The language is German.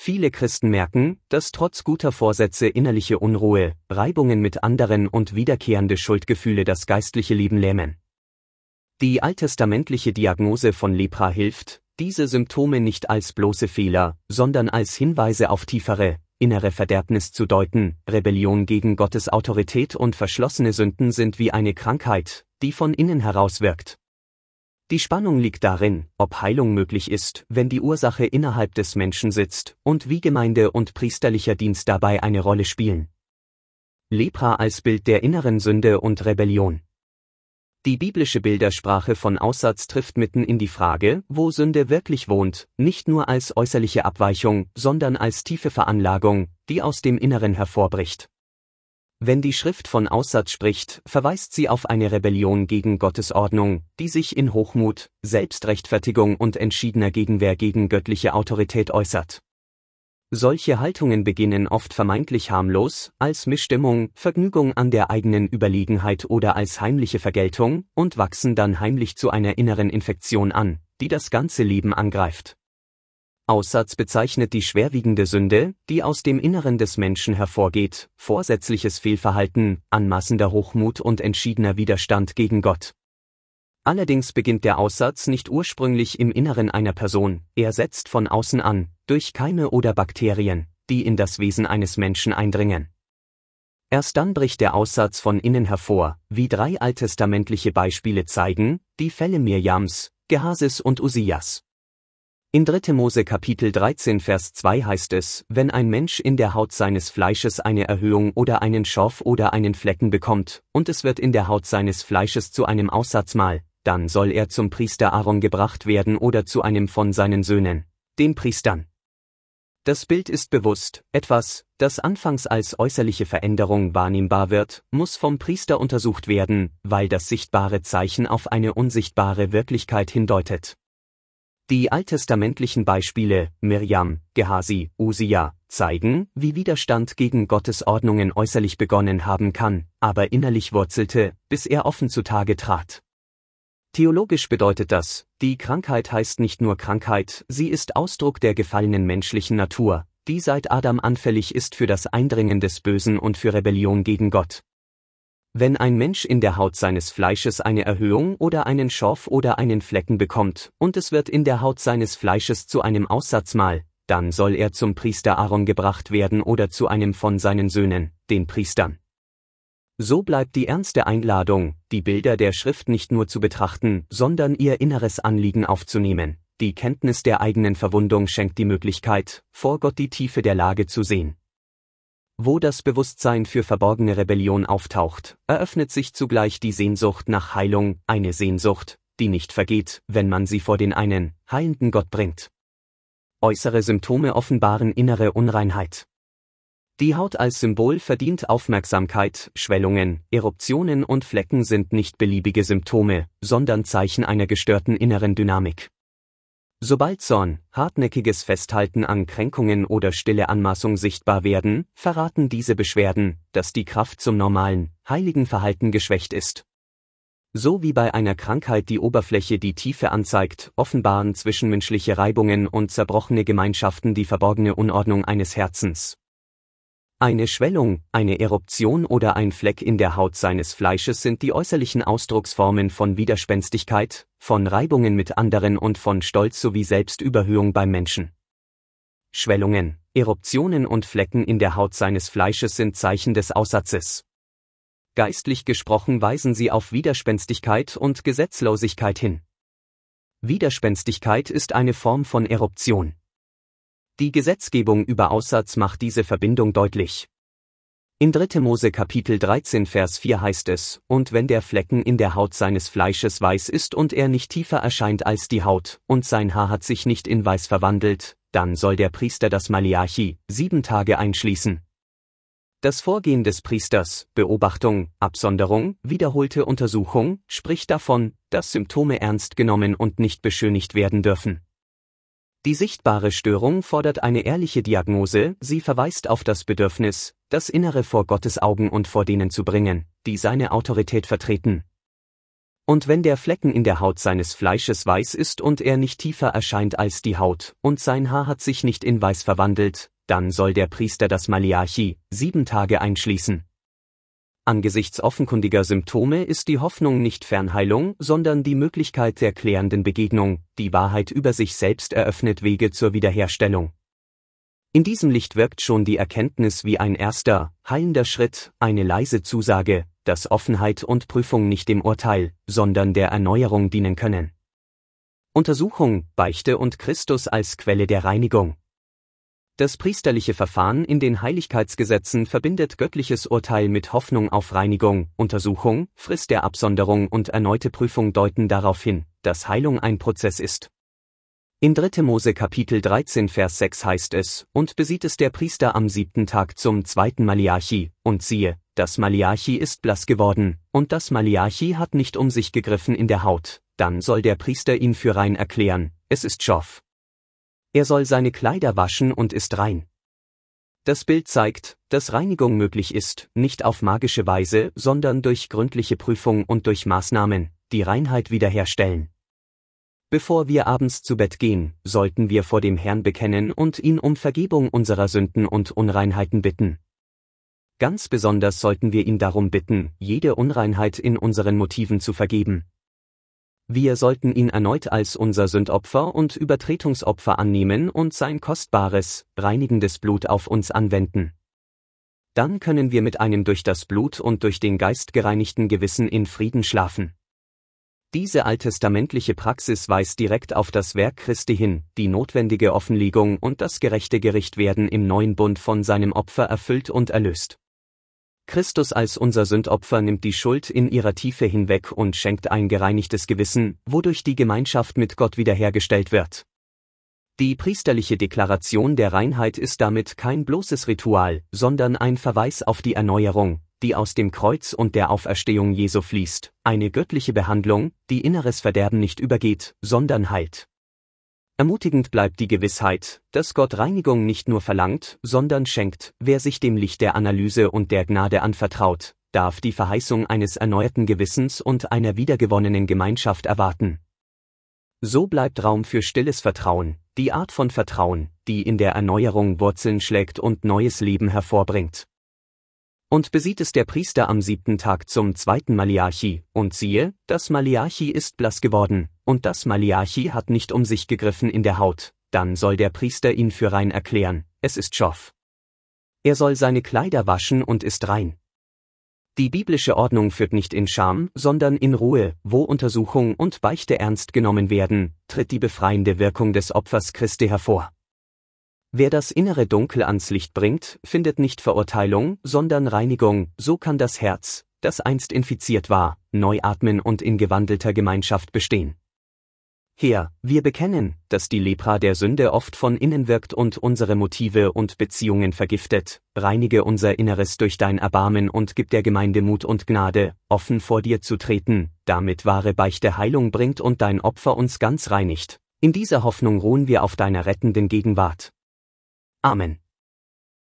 Viele Christen merken, dass trotz guter Vorsätze innerliche Unruhe, Reibungen mit anderen und wiederkehrende Schuldgefühle das geistliche Leben lähmen. Die alttestamentliche Diagnose von Lepra hilft, diese Symptome nicht als bloße Fehler, sondern als Hinweise auf tiefere, innere Verderbnis zu deuten. Rebellion gegen Gottes Autorität und verschlossene Sünden sind wie eine Krankheit, die von innen heraus wirkt. Die Spannung liegt darin, ob Heilung möglich ist, wenn die Ursache innerhalb des Menschen sitzt, und wie Gemeinde und priesterlicher Dienst dabei eine Rolle spielen. Lepra als Bild der inneren Sünde und Rebellion. Die biblische Bildersprache von Aussatz trifft mitten in die Frage, wo Sünde wirklich wohnt, nicht nur als äußerliche Abweichung, sondern als tiefe Veranlagung, die aus dem Inneren hervorbricht. Wenn die Schrift von Aussatz spricht, verweist sie auf eine Rebellion gegen Gottes Ordnung, die sich in Hochmut, Selbstrechtfertigung und entschiedener Gegenwehr gegen göttliche Autorität äußert. Solche Haltungen beginnen oft vermeintlich harmlos, als Missstimmung, Vergnügung an der eigenen Überlegenheit oder als heimliche Vergeltung, und wachsen dann heimlich zu einer inneren Infektion an, die das ganze Leben angreift. Aussatz bezeichnet die schwerwiegende Sünde, die aus dem Inneren des Menschen hervorgeht, vorsätzliches Fehlverhalten, anmaßender Hochmut und entschiedener Widerstand gegen Gott. Allerdings beginnt der Aussatz nicht ursprünglich im Inneren einer Person, er setzt von außen an, durch Keime oder Bakterien, die in das Wesen eines Menschen eindringen. Erst dann bricht der Aussatz von innen hervor, wie 3 alttestamentliche Beispiele zeigen, die Fälle Mirjams, Gehasis und Usias. In 3. Mose Kapitel 13 Vers 2 heißt es, wenn ein Mensch in der Haut seines Fleisches eine Erhöhung oder einen Schorf oder einen Flecken bekommt, und es wird in der Haut seines Fleisches zu einem Aussatzmal, dann soll er zum Priester Aaron gebracht werden oder zu einem von seinen Söhnen, den Priestern. Das Bild ist bewusst, etwas, das anfangs als äußerliche Veränderung wahrnehmbar wird, muss vom Priester untersucht werden, weil das sichtbare Zeichen auf eine unsichtbare Wirklichkeit hindeutet. Die alttestamentlichen Beispiele, Mirjam, Gehasi, Usia, zeigen, wie Widerstand gegen Gottes Ordnungen äußerlich begonnen haben kann, aber innerlich wurzelte, bis er offen zutage trat. Theologisch bedeutet das, die Krankheit heißt nicht nur Krankheit, sie ist Ausdruck der gefallenen menschlichen Natur, die seit Adam anfällig ist für das Eindringen des Bösen und für Rebellion gegen Gott. Wenn ein Mensch in der Haut seines Fleisches eine Erhöhung oder einen Schorf oder einen Flecken bekommt, und es wird in der Haut seines Fleisches zu einem Aussatzmal, dann soll er zum Priester Aaron gebracht werden oder zu einem von seinen Söhnen, den Priestern. So bleibt die ernste Einladung, die Bilder der Schrift nicht nur zu betrachten, sondern ihr inneres Anliegen aufzunehmen. Die Kenntnis der eigenen Verwundung schenkt die Möglichkeit, vor Gott die Tiefe der Lage zu sehen. Wo das Bewusstsein für verborgene Rebellion auftaucht, eröffnet sich zugleich die Sehnsucht nach Heilung, eine Sehnsucht, die nicht vergeht, wenn man sie vor den einen, heilenden Gott bringt. Äußere Symptome offenbaren innere Unreinheit. Die Haut als Symbol verdient Aufmerksamkeit, Schwellungen, Eruptionen und Flecken sind nicht beliebige Symptome, sondern Zeichen einer gestörten inneren Dynamik. Sobald Zorn, hartnäckiges Festhalten an Kränkungen oder stille Anmaßung sichtbar werden, verraten diese Beschwerden, dass die Kraft zum normalen, heiligen Verhalten geschwächt ist. So wie bei einer Krankheit die Oberfläche die Tiefe anzeigt, offenbaren zwischenmenschliche Reibungen und zerbrochene Gemeinschaften die verborgene Unordnung eines Herzens. Eine Schwellung, eine Eruption oder ein Fleck in der Haut seines Fleisches sind die äußerlichen Ausdrucksformen von Widerspenstigkeit, von Reibungen mit anderen und von Stolz sowie Selbstüberhöhung beim Menschen. Schwellungen, Eruptionen und Flecken in der Haut seines Fleisches sind Zeichen des Aussatzes. Geistlich gesprochen weisen sie auf Widerspenstigkeit und Gesetzlosigkeit hin. Widerspenstigkeit ist eine Form von Eruption. Die Gesetzgebung über Aussatz macht diese Verbindung deutlich. In 3. Mose Kapitel 13 Vers 4 heißt es, und wenn der Flecken in der Haut seines Fleisches weiß ist und er nicht tiefer erscheint als die Haut, und sein Haar hat sich nicht in weiß verwandelt, dann soll der Priester das Maleachi, 7 Tage einschließen. Das Vorgehen des Priesters, Beobachtung, Absonderung, wiederholte Untersuchung, spricht davon, dass Symptome ernst genommen und nicht beschönigt werden dürfen. Die sichtbare Störung fordert eine ehrliche Diagnose, sie verweist auf das Bedürfnis, das Innere vor Gottes Augen und vor denen zu bringen, die seine Autorität vertreten. Und wenn der Flecken in der Haut seines Fleisches weiß ist und er nicht tiefer erscheint als die Haut, und sein Haar hat sich nicht in Weiß verwandelt, dann soll der Priester das Maliachi 7 Tage einschließen. Angesichts offenkundiger Symptome ist die Hoffnung nicht Fernheilung, sondern die Möglichkeit der klärenden Begegnung, die Wahrheit über sich selbst eröffnet Wege zur Wiederherstellung. In diesem Licht wirkt schon die Erkenntnis wie ein erster, heilender Schritt, eine leise Zusage, dass Offenheit und Prüfung nicht dem Urteil, sondern der Erneuerung dienen können. Untersuchung, Beichte und Christus als Quelle der Reinigung. Das priesterliche Verfahren in den Heiligkeitsgesetzen verbindet göttliches Urteil mit Hoffnung auf Reinigung. Untersuchung, Frist der Absonderung und erneute Prüfung deuten darauf hin, dass Heilung ein Prozess ist. In 3. Mose Kapitel 13 Vers 6 heißt es, und besieht es der Priester am 7. Tag zum 2. Maliachi, und siehe, das Maliachi ist blass geworden, und das Maliachi hat nicht um sich gegriffen in der Haut, dann soll der Priester ihn für rein erklären, es ist Schof. Er soll seine Kleider waschen und ist rein. Das Bild zeigt, dass Reinigung möglich ist, nicht auf magische Weise, sondern durch gründliche Prüfung und durch Maßnahmen, die Reinheit wiederherstellen. Bevor wir abends zu Bett gehen, sollten wir vor dem Herrn bekennen und ihn um Vergebung unserer Sünden und Unreinheiten bitten. Ganz besonders sollten wir ihn darum bitten, jede Unreinheit in unseren Motiven zu vergeben. Wir sollten ihn erneut als unser Sündopfer und Übertretungsopfer annehmen und sein kostbares, reinigendes Blut auf uns anwenden. Dann können wir mit einem durch das Blut und durch den Geist gereinigten Gewissen in Frieden schlafen. Diese alttestamentliche Praxis weist direkt auf das Werk Christi hin, die notwendige Offenlegung und das gerechte Gericht werden im neuen Bund von seinem Opfer erfüllt und erlöst. Christus als unser Sündopfer nimmt die Schuld in ihrer Tiefe hinweg und schenkt ein gereinigtes Gewissen, wodurch die Gemeinschaft mit Gott wiederhergestellt wird. Die priesterliche Deklaration der Reinheit ist damit kein bloßes Ritual, sondern ein Verweis auf die Erneuerung, die aus dem Kreuz und der Auferstehung Jesu fließt, eine göttliche Behandlung, die inneres Verderben nicht übergeht, sondern heilt. Ermutigend bleibt die Gewissheit, dass Gott Reinigung nicht nur verlangt, sondern schenkt. Wer sich dem Licht der Analyse und der Gnade anvertraut, darf die Verheißung eines erneuerten Gewissens und einer wiedergewonnenen Gemeinschaft erwarten. So bleibt Raum für stilles Vertrauen, die Art von Vertrauen, die in der Erneuerung Wurzeln schlägt und neues Leben hervorbringt. Und besieht es der Priester am 7. Tag zum 2. Maliachi, und siehe, das Maliachi ist blass geworden, und das Maliachi hat nicht um sich gegriffen in der Haut, dann soll der Priester ihn für rein erklären, es ist Schof. Er soll seine Kleider waschen und ist rein. Die biblische Ordnung führt nicht in Scham, sondern in Ruhe, wo Untersuchung und Beichte ernst genommen werden, tritt die befreiende Wirkung des Opfers Christi hervor. Wer das innere Dunkel ans Licht bringt, findet nicht Verurteilung, sondern Reinigung, so kann das Herz, das einst infiziert war, neu atmen und in gewandelter Gemeinschaft bestehen. Herr, wir bekennen, dass die Lepra der Sünde oft von innen wirkt und unsere Motive und Beziehungen vergiftet. Reinige unser Inneres durch dein Erbarmen und gib der Gemeinde Mut und Gnade, offen vor dir zu treten, damit wahre Beichte Heilung bringt und dein Opfer uns ganz reinigt. In dieser Hoffnung ruhen wir auf deiner rettenden Gegenwart. Amen.